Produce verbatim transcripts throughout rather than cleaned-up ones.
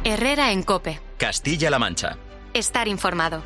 Herrera en COPE. Castilla-La Mancha. Estar informado.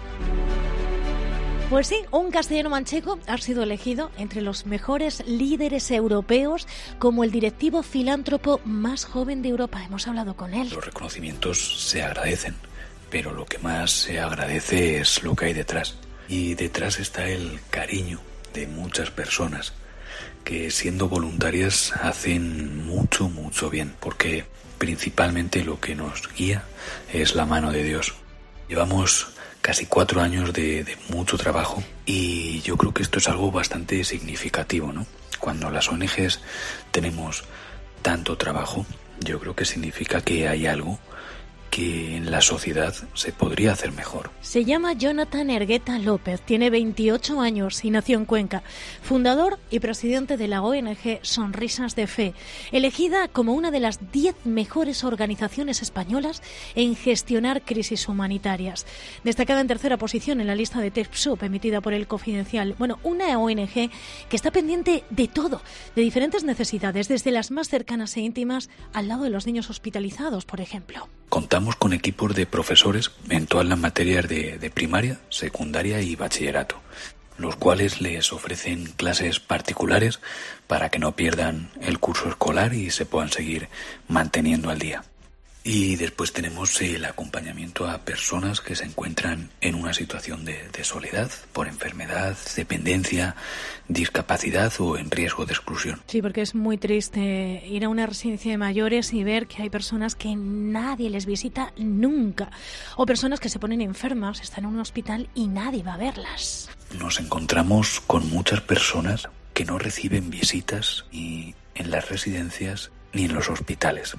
Pues sí, un castellano manchego ha sido elegido entre los mejores líderes europeos como el directivo filántropo más joven de Europa. Hemos hablado con él. Los reconocimientos se agradecen, pero lo que más se agradece es lo que hay detrás. Y detrás está el cariño de muchas personas que, siendo voluntarias, hacen mucho, mucho bien, porque principalmente lo que nos guía es la mano de Dios. Llevamos casi cuatro años de, de mucho trabajo y yo creo que esto es algo bastante significativo, ¿no? Cuando las O N Ges tenemos tanto trabajo, yo creo que significa que hay algo que en la sociedad se podría hacer mejor. Se llama Jonathan Ergueta López, tiene veintiocho años y nació en Cuenca. Fundador y presidente de la O N Ge Sonrisas de Fe, elegida como una de las diez mejores organizaciones españolas en gestionar crisis humanitarias. Destacada en tercera posición en la lista de TechSoup emitida por El Confidencial. Bueno, una O N Ge que está pendiente de todo, de diferentes necesidades, desde las más cercanas e íntimas al lado de los niños hospitalizados, por ejemplo. Contamos con equipos de profesores en todas las materias de, de primaria, secundaria y bachillerato, los cuales les ofrecen clases particulares para que no pierdan el curso escolar y se puedan seguir manteniendo al día. Y después tenemos el acompañamiento a personas que se encuentran en una situación de, de soledad, por enfermedad, dependencia, discapacidad o en riesgo de exclusión. Sí, porque es muy triste ir a una residencia de mayores y ver que hay personas que nadie les visita nunca. O personas que se ponen enfermas, están en un hospital y nadie va a verlas. Nos encontramos con muchas personas que no reciben visitas ni en las residencias ni en los hospitales.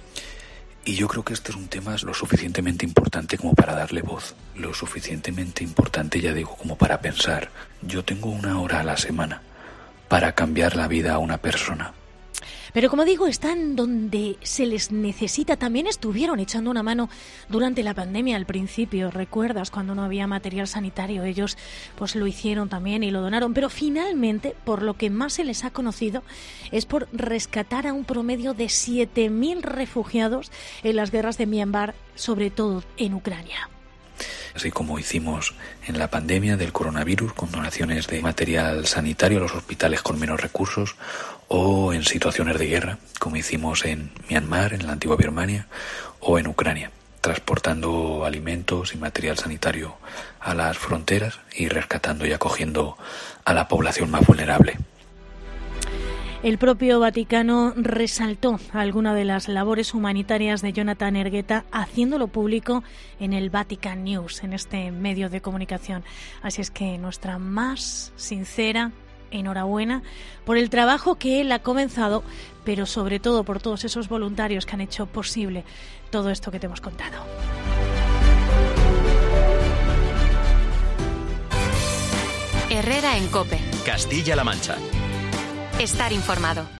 Y yo creo que este es un tema lo suficientemente importante como para darle voz, lo suficientemente importante, ya digo, como para pensar. Yo tengo una hora a la semana para cambiar la vida a una persona. Pero como digo, están donde se les necesita. También estuvieron echando una mano durante la pandemia al principio. ¿Recuerdas cuando no había material sanitario? Ellos pues lo hicieron también y lo donaron. Pero finalmente, por lo que más se les ha conocido, es por rescatar a un promedio de siete mil refugiados en las guerras de Myanmar, sobre todo en Ucrania. Así como hicimos en la pandemia del coronavirus con donaciones de material sanitario a los hospitales con menos recursos, o en situaciones de guerra, como hicimos en Myanmar, en la antigua Birmania, o en Ucrania, transportando alimentos y material sanitario a las fronteras y rescatando y acogiendo a la población más vulnerable. El propio Vaticano resaltó algunas de las labores humanitarias de Jonathan Ergueta, haciéndolo público en el Vatican News, en este medio de comunicación. Así es que nuestra más sincera enhorabuena por el trabajo que él ha comenzado, pero sobre todo por todos esos voluntarios que han hecho posible todo esto que te hemos contado. Herrera en COPE. Castilla-La Mancha. Estar informado.